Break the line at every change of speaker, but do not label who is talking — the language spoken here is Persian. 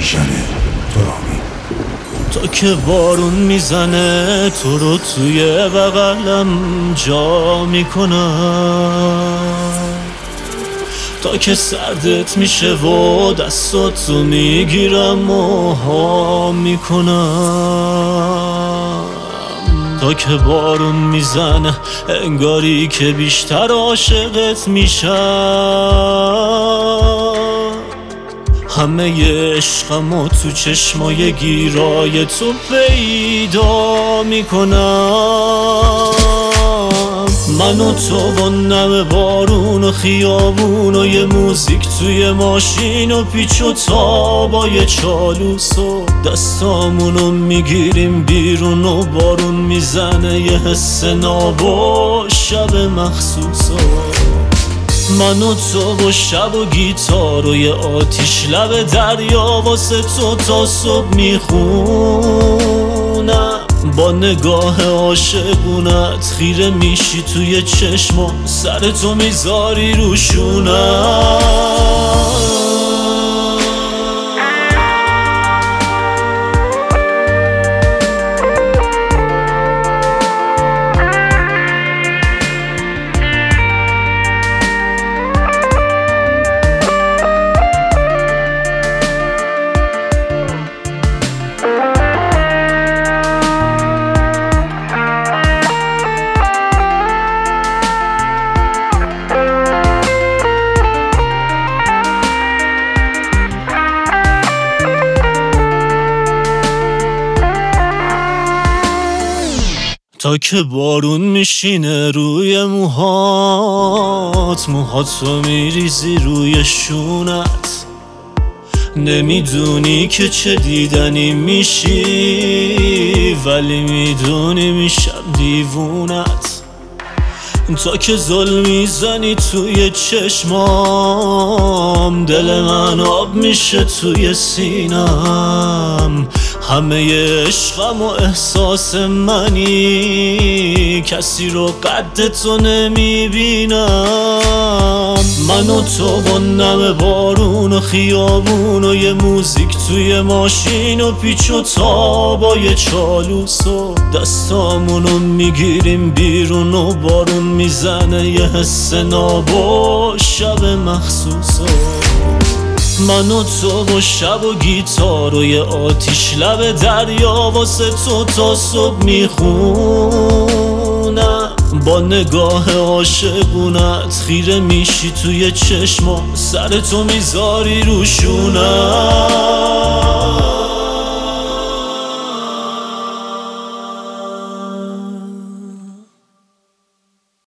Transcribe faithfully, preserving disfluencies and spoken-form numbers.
بیژن ترابی.
تا که بارون میزنه تو رو توی بغلم جا میکنم، تا که سردت میشه و دستاتو میگیرم و ها میکنم. تا که بارون میزنه انگاری که بیشتر عاشقت میشم، همه عشقمو تو چشمای گیرای تو پیدا میکنم. من و تو با نم بارون و خیابون و یه موزیک توی ماشین و پیچ و تابای چالوس و دستامونو میگیریم بیرون و بارون میزنه یه حس ناب و شب مخصوص و من و تو با شب و گیتار و یه آتیش لب دریا واسه تو تا صبح میخونم. با نگاه عاشقونت خیره میشی توی چشما، سر تو میذاری روشونم. تا که بارون میشینه روی موهات، موهاتو میریزی روی شونت، نمیدونی که چه دیدنی میشی ولی میدونی میشم دیوونت. تا که ظلم میزنی توی چشمام، دل من آب میشه توی سینم. همه عشقم و احساس منی، کسی رو قد تو نمیبینم. من و تو با نم بارون و خیابون و یه موزیک توی ماشین و پیچ و تابای چالوس و دستامونو میگیریم بیرون و بارون میزنه یه حس ناب و شب مخصوص و من و تو با شب و گیتار و یه آتیش لب دریا واسه تو تا صبح میخونم. با نگاه عاشقونت خیره میشی توی چشما، سر تو میذاری روشونم.